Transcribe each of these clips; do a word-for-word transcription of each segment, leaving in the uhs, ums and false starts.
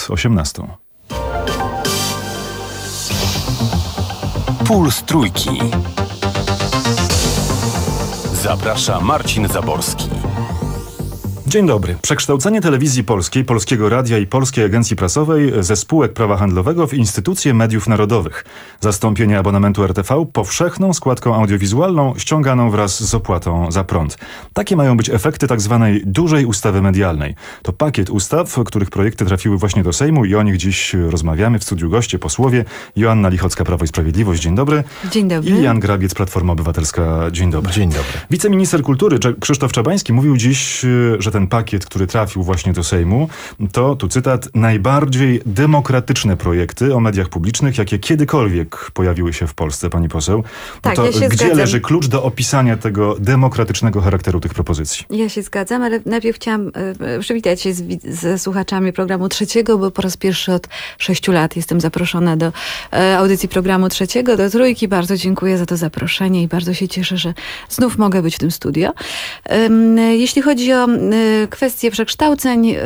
przed osiemnastą. Puls Trójki. Zaprasza Marcin Zaborski. Dzień dobry. Przekształcenie Telewizji Polskiej, Polskiego Radia i Polskiej Agencji Prasowej ze spółek prawa handlowego w instytucje mediów narodowych. Zastąpienie abonamentu R T V powszechną składką audiowizualną ściąganą wraz z opłatą za prąd. Takie mają być efekty tzw. dużej ustawy medialnej. To pakiet ustaw, których projekty trafiły właśnie do Sejmu i o nich dziś rozmawiamy. W studiu goście, posłowie Joanna Lichocka, Prawo i Sprawiedliwość. Dzień dobry. Dzień dobry. I Jan Grabiec, Platforma Obywatelska. Dzień dobry. Dzień dobry. Wiceminister kultury Krzysztof Czabański mówił dziś, że ten pakiet, który trafił właśnie do Sejmu, to, tu cytat, najbardziej demokratyczne projekty o mediach publicznych, jakie kiedykolwiek pojawiły się w Polsce, pani poseł. Tak, no to ja się gdzie zgadzam. leży klucz do opisania tego demokratycznego charakteru tych propozycji? Ja się zgadzam, ale najpierw chciałam e, przywitać się z, ze słuchaczami programu Trzeciego, bo po raz pierwszy od sześciu lat jestem zaproszona do e, audycji programu Trzeciego, do Trójki. Bardzo dziękuję za to zaproszenie i bardzo się cieszę, że znów mogę być w tym studio. E, jeśli chodzi o e, kwestię przekształceń e,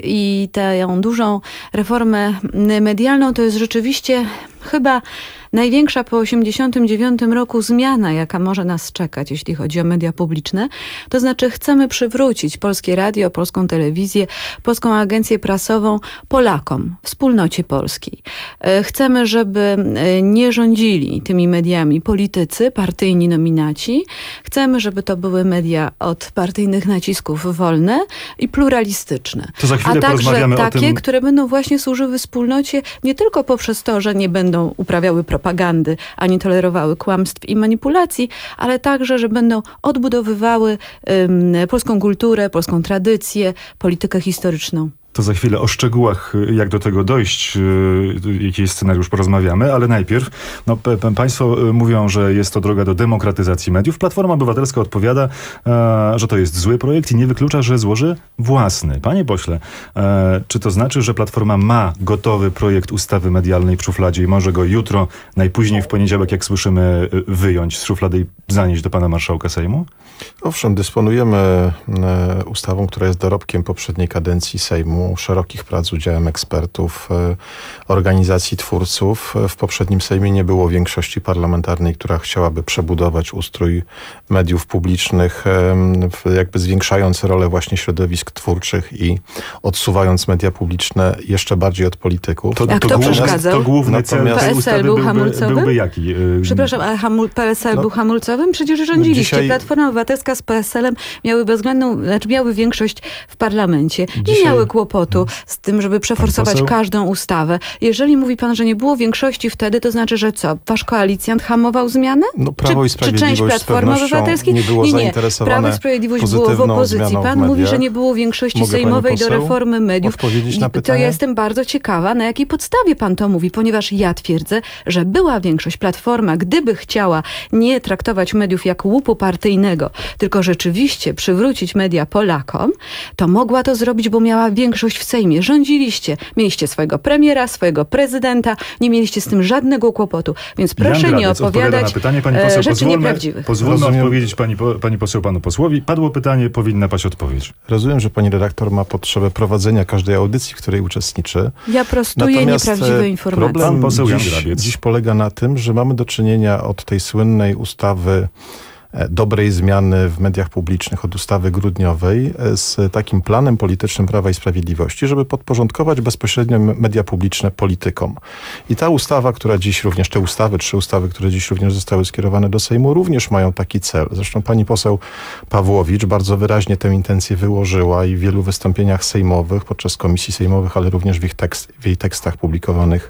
i tę dużą reformę medialną, to jest rzeczywiście chyba największa po osiemdziesiątym dziewiątym roku zmiana, jaka może nas czekać, jeśli chodzi o media publiczne. To znaczy chcemy przywrócić Polskie Radio, Polską Telewizję, Polską Agencję Prasową Polakom, wspólnocie polskiej. Chcemy, żeby nie rządzili tymi mediami politycy, partyjni nominaci. Chcemy, żeby to były media od partyjnych nacisków wolne i pluralistyczne. To za chwilę A także porozmawiamy takie, o tym. które będą właśnie służyły wspólnocie nie tylko poprzez to, że nie będą uprawiały propagandy, ani tolerowały kłamstw i manipulacji, ale także, że będą odbudowywały um, polską kulturę, polską tradycję, politykę historyczną. To za chwilę o szczegółach, jak do tego dojść, jaki jest scenariusz, porozmawiamy, ale najpierw, no, p- p- państwo mówią, że jest to droga do demokratyzacji mediów. Platforma Obywatelska odpowiada, e, że to jest zły projekt i nie wyklucza, że złoży własny. Panie pośle, e, czy to znaczy, że Platforma ma gotowy projekt ustawy medialnej w szufladzie i może go jutro, najpóźniej w poniedziałek, jak słyszymy, wyjąć z szuflady i zanieść do pana marszałka Sejmu? Owszem, dysponujemy e, ustawą, która jest dorobkiem poprzedniej kadencji Sejmu, szerokich prac z udziałem ekspertów, e, organizacji twórców. W poprzednim Sejmie nie było większości parlamentarnej, która chciałaby przebudować ustrój mediów publicznych, e, jakby zwiększając rolę właśnie środowisk twórczych i odsuwając media publiczne jeszcze bardziej od polityków. To, A to, kto główny, przeszkadzał? to główny cel Natomiast- tej P S L ustawy był byłby, hamulcowym? byłby jaki? Y, Przepraszam, ale hamul, P S L No. był hamulcowym? Przecież rządziliście. Dzisiaj- Platforma Obywatelska z P S L-em miały bezwzględną, znaczy miały większość w parlamencie. Nie Dzisiaj- miały kłopotu z tym, żeby przeforsować poseł? każdą ustawę. Jeżeli mówi pan, że nie było większości wtedy, to znaczy, że co? Wasz koalicjant hamował zmianę? No, Prawo czy, i czy część Sprawiedliwość z Platformy pewnością Obywatelskiej? nie było nie, nie. zainteresowane Prawo i Sprawiedliwość było w pozytywną opozycji. zmianą w Pan mówi, mediach. że nie było większości Mogę, pani sejmowej do poseł, reformy mediów. odpowiedzieć na I to pytanie? ja jestem bardzo ciekawa, na jakiej podstawie pan to mówi, ponieważ ja twierdzę, że była większość. Platforma, gdyby chciała nie traktować mediów jak łupu partyjnego, tylko rzeczywiście przywrócić media Polakom, to mogła to zrobić, bo miała większość w Sejmie. Rządziliście. Mieliście swojego premiera, swojego prezydenta. Nie mieliście z tym żadnego kłopotu. Więc proszę Jan nie Grabiec odpowiada opowiadać na pytanie, pani e, poseł, rzeczy pozwólmy, nieprawdziwych. pozwólmy Rozumiem. odpowiedzieć pani, po- pani poseł panu posłowi. Padło pytanie, powinna paść odpowiedź. Rozumiem, że pani redaktor ma potrzebę prowadzenia każdej audycji, w której uczestniczy. Ja prostuję Natomiast, nieprawdziwe e, informacje. Problem Pan poseł Jan dziś, Grabiec. dziś polega na tym, że mamy do czynienia od tej słynnej ustawy e, dobrej zmiany w mediach publicznych, od ustawy grudniowej, e, z takim planem politycznym Prawa i Sprawiedliwości, żeby podporządkować bezpośrednio media publiczne politykom. I ta ustawa, która dziś również, te ustawy, trzy ustawy, które dziś również zostały skierowane do Sejmu, również mają taki cel. Zresztą pani poseł Pawłowicz bardzo wyraźnie tę intencję wyłożyła i w wielu wystąpieniach sejmowych, podczas komisji sejmowych, ale również w, ich tekst, w jej tekstach publikowanych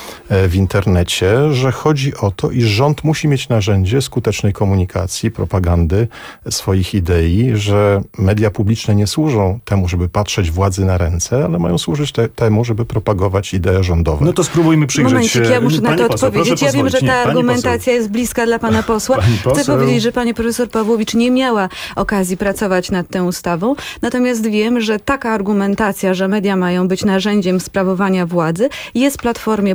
w internecie, że chodzi o to, iż rząd musi mieć narzędzie skutecznej komunikacji, propagandy swoich idei, że media publiczne nie służą temu, żeby patrzeć władzy na ręce, ale mają służyć te, temu, żeby propagować idee rządowe. No to spróbujmy przyjrzeć Momencik, się... ja muszę na Pani to poseł, odpowiedzieć. proszę Ja wiem, że pozwolić. ta Nie, pani argumentacja poseł. jest bliska dla pana posła. Pani Chcę poseł. powiedzieć, że pani profesor Pawłowicz nie miała okazji pracować nad tą ustawą. Natomiast wiem, że taka argumentacja, że media mają być narzędziem sprawowania władzy, jest Platformie bardzo bliska.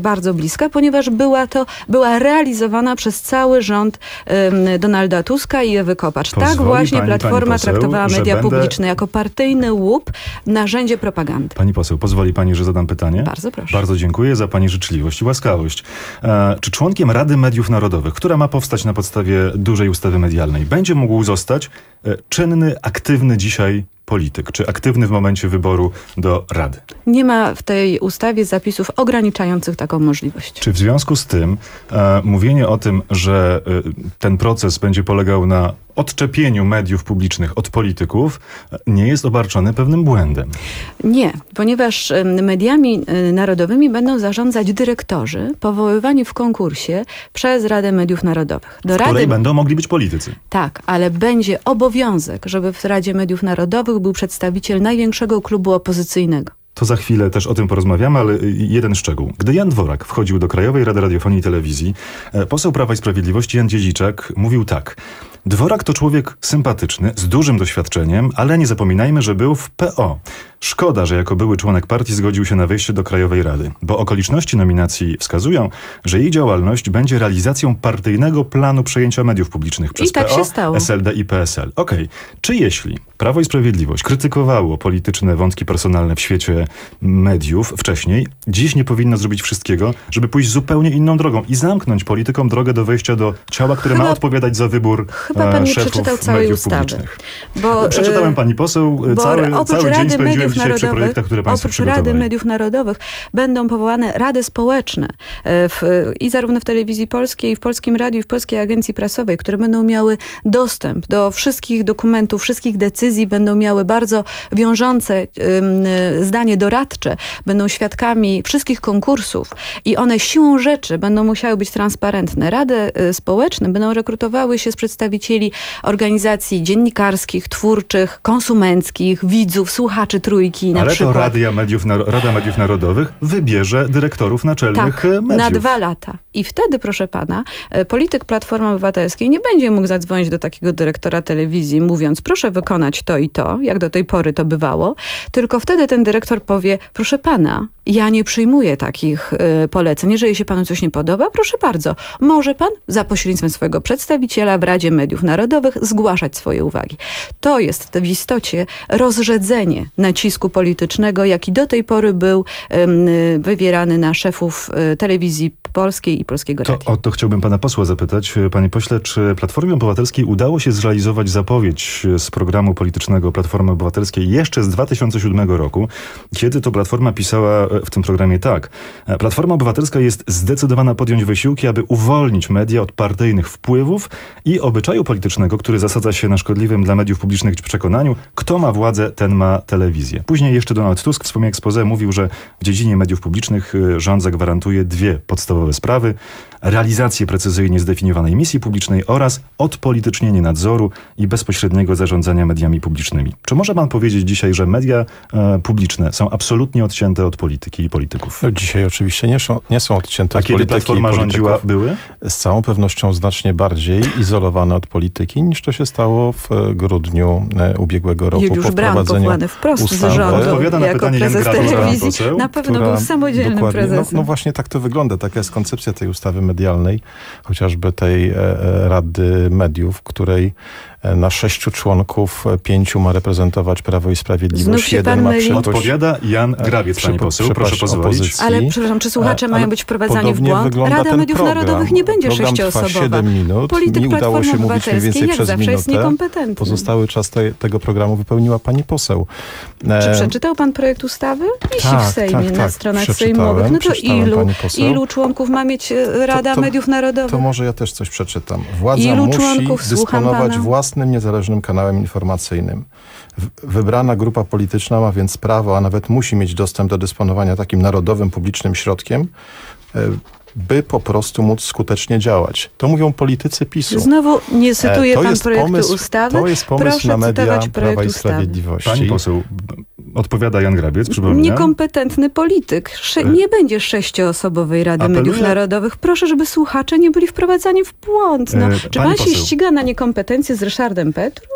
bliska, ponieważ była to, była realizowana przez cały rząd um, Donalda Tuska i Ewy Kopacz. Pozwoli tak właśnie pani, Platforma pani poseł, traktowała że media będę... publiczne jako partyjny łup, narzędzie propagandy. Pani poseł, pozwoli pani, że zadam pytanie? Bardzo proszę. Bardzo dziękuję za pani życzliwość i łaskawość. E, czy członkiem Rady Mediów Narodowych, która ma powstać na podstawie dużej ustawy medialnej, będzie mógł zostać e, czynny, aktywny dzisiaj polityk, czy aktywny w momencie wyboru do Rady? Nie ma w tej ustawie zapisów ograniczających taką możliwość. Czy w związku z tym e, mówienie o tym, że e, ten proces będzie polegał na odczepieniu mediów publicznych od polityków, e, nie jest obarczone pewnym błędem? Nie, ponieważ em, mediami e, narodowymi będą zarządzać dyrektorzy powoływani w konkursie przez Radę Mediów Narodowych. Do W której Rady... będą mogli być politycy. Tak, ale będzie obowiązek, żeby w Radzie Mediów Narodowych był przedstawiciel największego klubu opozycyjnego. To za chwilę też o tym porozmawiamy, ale jeden szczegół. Gdy Jan Dworak wchodził do Krajowej Rady Radiofonii i Telewizji, e, poseł Prawa i Sprawiedliwości Jan Dziedziczak mówił tak. Dworak to człowiek sympatyczny, z dużym doświadczeniem, ale nie zapominajmy, że był w P O. Szkoda, że jako były członek partii zgodził się na wejście do Krajowej Rady, bo okoliczności nominacji wskazują, że jej działalność będzie realizacją partyjnego planu przejęcia mediów publicznych przez I tak P O, się stało. S L D i P S L. Okej, okay. Czy jeśli Prawo i Sprawiedliwość krytykowało polityczne wątki personalne w świecie mediów wcześniej, dziś nie powinno zrobić wszystkiego, żeby pójść zupełnie inną drogą i zamknąć politykom drogę do wejścia do ciała, które Chyba- ma odpowiadać za wybór Chyba pan e, nie szefów przeczytał całej mediów ustawy. publicznych. Bo, Przeczytałem e, pani poseł, Bo cały, oprócz cały dzień Rady spędziłem Mediów dzisiaj przy projektach, które państwo oprócz Rady przygotowali. Mediów Narodowych będą powołane rady społeczne e, w, i zarówno w Telewizji Polskiej, i w Polskim Radiu, i w Polskiej Agencji Prasowej, które będą miały dostęp do wszystkich dokumentów, wszystkich decyzji, będą miały bardzo wiążące um, zdanie doradcze, będą świadkami wszystkich konkursów i one siłą rzeczy będą musiały być transparentne. Rady e, społeczne będą rekrutowały się z przedstawicieli organizacji dziennikarskich, twórczych, konsumenckich, widzów, słuchaczy Trójki na Ale przykład. to Radia Mediów, Naro- Rada Mediów Narodowych wybierze dyrektorów naczelnych Tak, e, mediów. na dwa lata. I wtedy, proszę pana, e, polityk Platformy Obywatelskiej nie będzie mógł zadzwonić do takiego dyrektora telewizji, mówiąc, proszę wykonać to i to, jak do tej pory to bywało, tylko wtedy ten dyrektor powie, proszę pana, ja nie przyjmuję takich e, poleceń. Jeżeli się panu coś nie podoba, proszę bardzo, może pan za pośrednictwem swojego przedstawiciela w Radzie Mediów Narodowych zgłaszać swoje uwagi. To jest w istocie rozrzedzenie nacisku politycznego, jaki do tej pory był em, wywierany na szefów e, telewizji polskiej i Polskiego To, Radia. o to chciałbym pana posła zapytać. Panie pośle, czy Platformie Obywatelskiej udało się zrealizować zapowiedź z programu politycznego Platformy Obywatelskiej jeszcze z dwa tysiące siódmego roku, kiedy to Platforma pisała w tym programie tak. Platforma Obywatelska jest zdecydowana podjąć wysiłki, aby uwolnić media od partyjnych wpływów i obyczaju politycznego, który zasadza się na szkodliwym dla mediów publicznych przekonaniu, kto ma władzę, ten ma telewizję. Później jeszcze Donald Tusk w swoim exposé mówił, że w dziedzinie mediów publicznych rząd zagwarantuje dwie podstawowe sprawy: realizację precyzyjnie zdefiniowanej misji publicznej oraz odpolitycznienie nadzoru i bezpośredniego zarządzania mediami publicznymi. Czy może pan powiedzieć dzisiaj, że media e, publiczne są absolutnie odcięte od polityki i polityków? No, dzisiaj oczywiście nie są, nie są odcięte A od kiedy polityki Platforma i polityków. rządziła, były? Z całą pewnością znacznie bardziej izolowane od polityki, niż to się stało w e, grudniu e, ubiegłego roku. Juliusz po Braun wprowadzeniu powołany wprost z ustawy, rządu Odpowiada na jako pytanie Jan prezes Grabiec, pan telewizji. poseł, Na pewno która był samodzielnym dokładnie- prezesem. No, no właśnie tak to wygląda. Taka jest koncepcja tej ustawy medialnej, chociażby tej e, e, Rady Mediów, której e, na sześciu członków e, pięciu ma reprezentować Prawo i Sprawiedliwość. Znów się Jeden pan ma myli. przyszłość Odpowiada Jan Grabiec, pani przypa- poseł. Proszę przypaść pozwolić. opozycji. Ale przepraszam, czy słuchacze A- mają ale być wprowadzani w podobnie błąd? wygląda Rada ten Mediów program. Narodowych nie będzie Program trwa sześcioosobowa. siedem minut. Polityk Mi udało się Platformy mówić mniej więcej Obywatelskiej jak przez zawsze jest minutę. niekompetentny. Pozostały czas te, tego programu wypełniła pani poseł. E, Czy przeczytał pan projekt ustawy? Wisi tak, w Sejmie, tak, na tak. stronach Przeczytałem, sejmowych. No to przeczytałem, ilu, pani poseł. ilu członków ma mieć e, Rada To- to- Mediów Narodowych? To może ja też coś przeczytam. Władza Ilu musi członków? Słucham dysponować pana. własnym, niezależnym kanałem informacyjnym. W- Wybrana grupa polityczna ma więc prawo, a nawet musi mieć dostęp do dysponowania takim narodowym, publicznym środkiem, e, by po prostu móc skutecznie działać. To mówią politycy PiSu. Znowu nie cytuje E, to pan jest projektu pomysł, ustawy. To jest pomysł Proszę na media cytować Prawa projekt i ustawy. Sprawiedliwości. Pani poseł, odpowiada Jan Grabiec, przypominam. Niekompetentny polityk. Sze- nie będzie sześcioosobowej Rady Apeluję- Mediów Narodowych. Proszę, żeby słuchacze nie byli wprowadzani w błąd. No, E, czy pani pan się poseł. ściga na niekompetencję z Ryszardem Petru?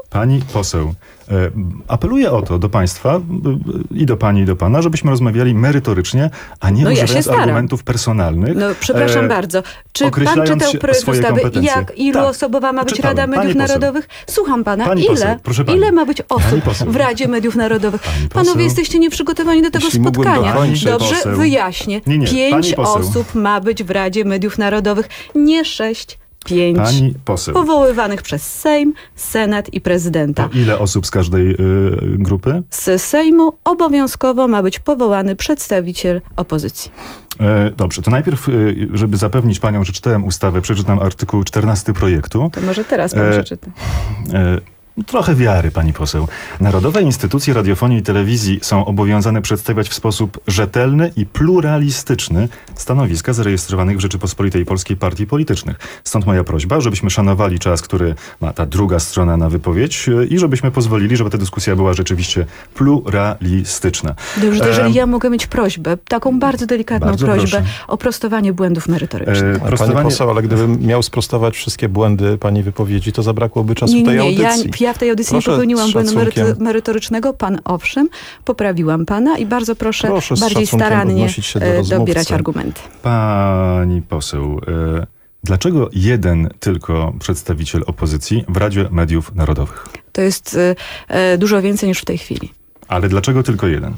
Pani poseł, e, apeluję o to do państwa e, i do pani i do pana, żebyśmy rozmawiali merytorycznie, a nie No ja się używając staram. argumentów personalnych. No, przepraszam e, bardzo. Czy pan określając czytał się projekt swoje ustawy, kompetencje? jak iluososobowa ma być Czytałem. Rada Mediów Pani poseł. Narodowych? Słucham pana. Pani ile? poseł, proszę pani. Ile ma być Pani osób poseł. w Radzie Mediów Narodowych? Pani poseł. Panowie, jesteście nieprzygotowani do tego Jeśli mógłbym spotkania. dokończyć. Dobrze, Poseł. wyjaśnię. Nie, nie, Pięć pani poseł. osób ma być w Radzie Mediów Narodowych, nie sześć. Pięć. Pani poseł, Powoływanych przez Sejm, Senat i prezydenta. to ile osób z każdej e, grupy? Z Sejmu obowiązkowo ma być powołany przedstawiciel opozycji. E, dobrze, to najpierw, e, żeby zapewnić panią, że czytałem ustawę, przeczytam artykuł czternasty projektu. To może teraz pan E, przeczyta. E, Trochę wiary, pani poseł. Narodowe instytucje radiofonii i telewizji są obowiązane przedstawiać w sposób rzetelny i pluralistyczny stanowiska zarejestrowanych w Rzeczypospolitej Polskiej partii politycznych. Stąd moja prośba, żebyśmy szanowali czas, który ma ta druga strona na wypowiedź e, i żebyśmy pozwolili, żeby ta dyskusja była rzeczywiście pluralistyczna. Dobrze, to E, jeżeli ja mogę mieć prośbę, taką bardzo delikatną Bardzo prośbę proszę. o prostowanie błędów merytorycznych. E, Pani prostowanie- poseł, ale gdybym miał sprostować wszystkie błędy pani wypowiedzi, to zabrakłoby czasu Nie, w tej nie, ja, audycji. ja w tej audycji Proszę nie popełniłam z błędu szacunkiem. meryto- merytorycznego. Pan owszem, poprawiłam pana i bardzo proszę, Proszę z bardziej szacunkiem starannie odnosić się do e, rozmówcy. dobierać argumenty. Pani poseł, e, dlaczego jeden tylko przedstawiciel opozycji w Radzie Mediów Narodowych? To jest e, e, dużo więcej niż w tej chwili. Ale dlaczego tylko jeden?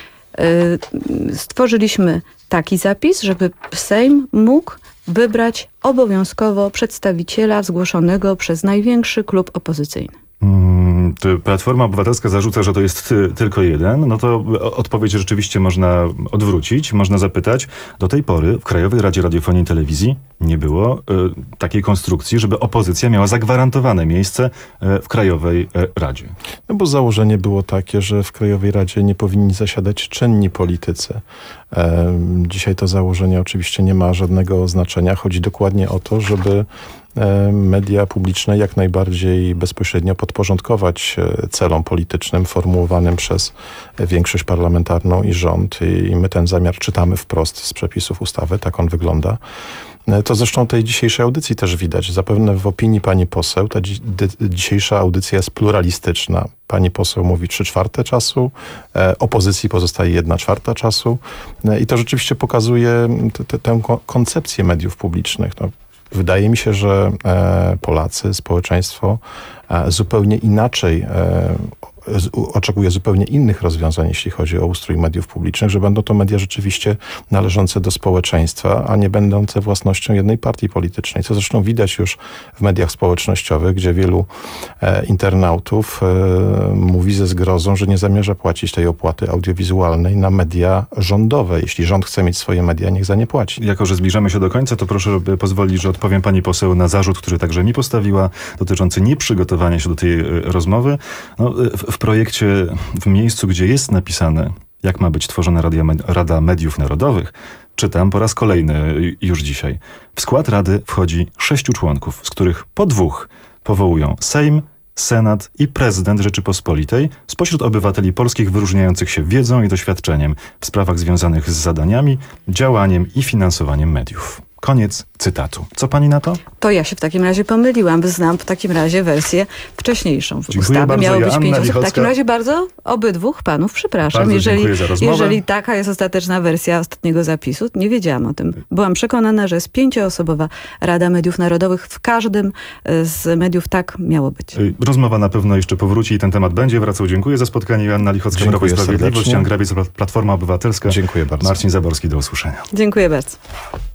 E, stworzyliśmy taki zapis, żeby Sejm mógł wybrać obowiązkowo przedstawiciela zgłoszonego przez największy klub opozycyjny. Mm, to Platforma Obywatelska zarzuca, że to jest ty, tylko jeden. No to o- odpowiedź rzeczywiście można odwrócić. Można zapytać, do tej pory w Krajowej Radzie Radiofonii i Telewizji nie było y, takiej konstrukcji, żeby opozycja miała zagwarantowane miejsce y, w Krajowej y, Radzie. No bo założenie było takie, że w Krajowej Radzie nie powinni zasiadać czynni politycy. Em, Dzisiaj to założenie oczywiście nie ma żadnego znaczenia. Chodzi dokładnie o to, żeby e, media publiczne jak najbardziej bezpośrednio podporządkować e, celom politycznym formułowanym przez większość parlamentarną i rząd. I my ten zamiar czytamy wprost z przepisów ustawy. Tak on wygląda. E, To zresztą tej dzisiejszej audycji też widać. Zapewne w opinii pani poseł ta dzi- dy- dzisiejsza audycja jest pluralistyczna. Pani poseł mówi trzy czwarte czasu, e, opozycji pozostaje jedna czwarta czasu. E, I to rzeczywiście pokazuje t- t- tę ko- koncepcję mediów publicznych. No, wydaje mi się, że e, Polacy, społeczeństwo e, zupełnie inaczej e, z- u- oczekuje zupełnie innych rozwiązań, jeśli chodzi o ustrój mediów publicznych, że będą to media rzeczywiście należące do społeczeństwa, a nie będące własnością jednej partii politycznej. Co zresztą widać już w mediach społecznościowych, gdzie wielu e, internautów e, mówi ze zgrozą, że nie zamierza płacić tej opłaty audiowizualnej na media rządowe. Jeśli rząd chce mieć swoje media, niech za nie płaci. Jako że zbliżamy się do końca, to proszę by pozwolić, że odpowiem pani poseł na zarzut, który także mi postawiła, dotyczący nieprzygotowania się do tej e, rozmowy. No, e, w, w projekcie, w miejscu, gdzie jest napisane, jak ma być tworzona Radia, Med- Rada Mediów Narodowych, czytam po raz kolejny już dzisiaj. W skład Rady wchodzi sześciu członków, z których po dwóch powołują Sejm, Senat i prezydent Rzeczypospolitej spośród obywateli polskich wyróżniających się wiedzą i doświadczeniem w sprawach związanych z zadaniami, działaniem i finansowaniem mediów. Koniec cytatu. Co pani na to? To ja się w takim razie pomyliłam. Znam w takim razie wersję wcześniejszą. W Dziękuję ustawy bardzo. miało być Joanna pięć osób. W Lichocka. takim razie bardzo obydwóch panów przepraszam. Bardzo jeżeli, dziękuję za rozmowę. jeżeli taka jest ostateczna wersja ostatniego zapisu, nie wiedziałam o tym. Byłam przekonana, że jest pięcioosobowa Rada Mediów Narodowych. W każdym z mediów tak miało być. Y, Rozmowa na pewno jeszcze powróci i ten temat będzie wracał. Dziękuję za spotkanie. Joanna Lichocka, Prawo i Dziękuję Sprawiedliwość, serdecznie. Jan Grabiec, Platforma Obywatelska. Dziękuję bardzo. Marcin Zaborski, do usłyszenia. Dziękuję bardzo.